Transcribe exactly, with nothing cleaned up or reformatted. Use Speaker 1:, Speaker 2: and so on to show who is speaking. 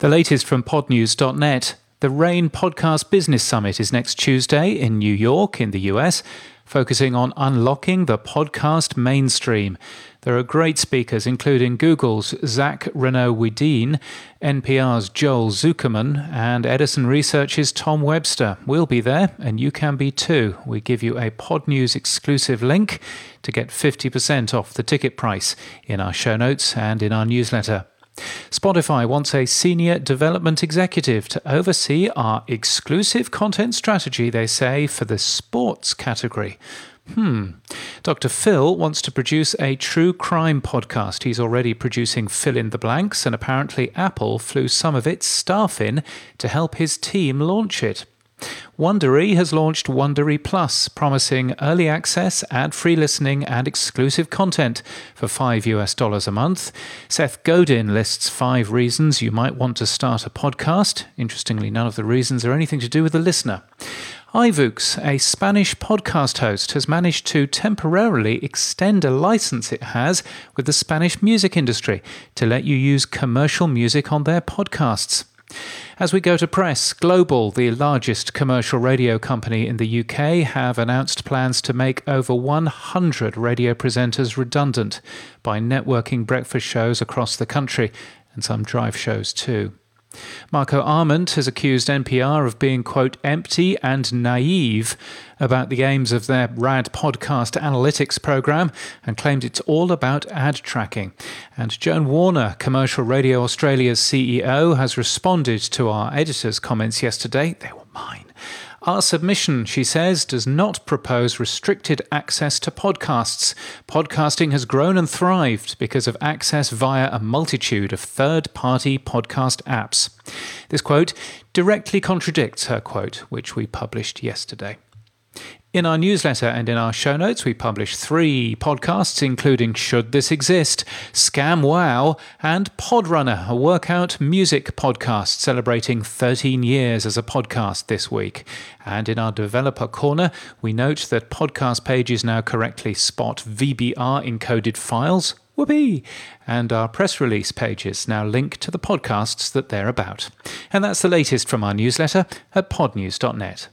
Speaker 1: The latest from pod news dot net. The RAIN Podcast Business Summit is next Tuesday in New York in the U S, focusing on unlocking the podcast mainstream. There are great speakers, including Google's Zach Renaud-Wedin, N P R's Joel Zuckerman, and Edison Research's Tom Webster. We'll be there, and you can be too. We give you a Pod News exclusive link to get fifty percent off the ticket price in our show notes and in our newsletter. Spotify wants a senior development executive to oversee our exclusive content strategy, they say, for the sports category. Hmm. Doctor Phil wants to produce a true crime podcast. He's already producing Fill in the Blanks, and apparently Apple flew some of its staff in to help his team launch it. Wondery has launched Wondery Plus, promising early access, ad-free listening and exclusive content for five US dollars a month. Seth Godin lists five reasons you might want to start a podcast. Interestingly, none of the reasons are anything to do with the listener. iVoox, a Spanish podcast host, has managed to temporarily extend a license it has with the Spanish music industry to let you use commercial music on their podcasts. As we go to press, Global, the largest commercial radio company in the U K, have announced plans to make over one hundred radio presenters redundant by networking breakfast shows across the country, and some drive shows too. Marco Arment has accused N P R of being, quote, empty and naive about the aims of their RAD podcast analytics program and claimed it's all about ad tracking. And Joan Warner, Commercial Radio Australia's C E O, has responded to our editor's comments yesterday. They were mine. Our submission, she says, does not propose restricted access to podcasts. Podcasting has grown and thrived because of access via a multitude of third-party podcast apps. This quote directly contradicts her quote, which we published yesterday. In our newsletter and in our show notes, we publish three podcasts, including Should This Exist?, Scam Wow, and Podrunner, a workout music podcast celebrating thirteen years as a podcast this week. And in our developer corner, we note that podcast pages now correctly spot V B R encoded files. Whoopee! And our press release pages now link to the podcasts that they're about. And that's the latest from our newsletter at pod news dot net.